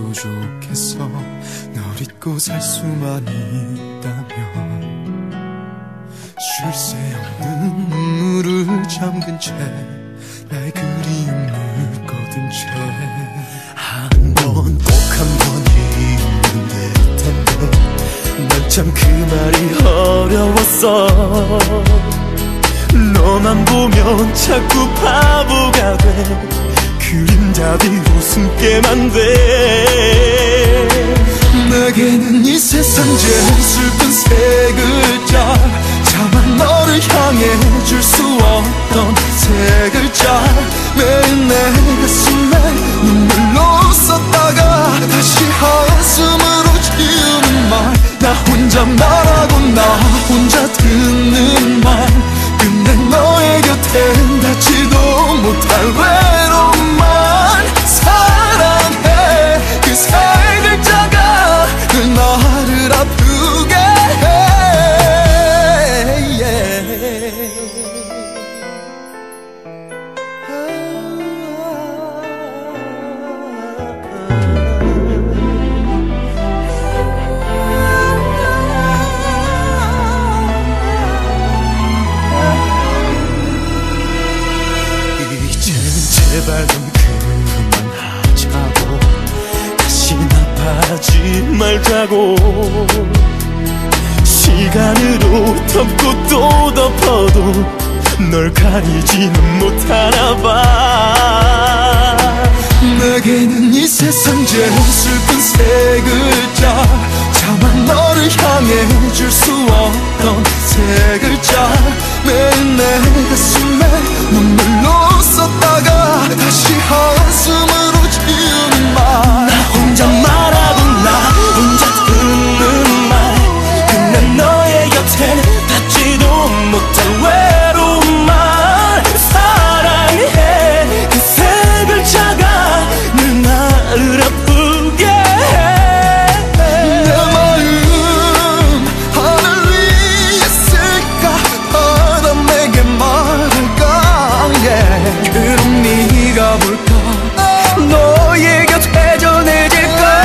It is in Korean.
좋겠어. 널 잊고 살 수만 있다면 쉴 새 없는 눈물을 잠근 채 나의 그리움을 거둔 채 한 번 꼭 한 번이 있는 될 텐데 난 참 그 말이 어려웠어. 너만 보면 자꾸 바보가 돼. 그림자 뒤로 숨게만 돼. 내게는 이 세상 제일 슬픈 세 글자, 차마 너를 향해 줄 수 없던 세 글자. 매일 내 가슴에 눈물로 썼다가 다시 한숨으로 지우는 말. 나 혼자 말하고 나 혼자 듣는 말. 근데 너의 곁엔 닿지도 못할 외로움만. 사랑해 그 세 글자가 늘 나를 아프게 제발 좀 그만하자고. 다시 나빠하지 말자고. 시간으로 덮고 또 덮어도 널 가리지는 못하나 봐. 내게는 이 세상 제일 슬픈 세 글자, 차마 너를 향해 줄 수 없던 세 글자. 매일 내 가슴에 눈물로 썼다가 다시 한숨으로 지우는 말. 나 혼자 말하고 나 혼자 듣는 말. 근데 너의 곁에 닿지도 못한 외로운 말. 사랑해 그 세 글자가 늘 나를 아프게 해. 내 마음 하늘 위에 있을까? 바람 내게 말할까? yeah. 그럼 네가 볼까? 너의 곁에 전해질까?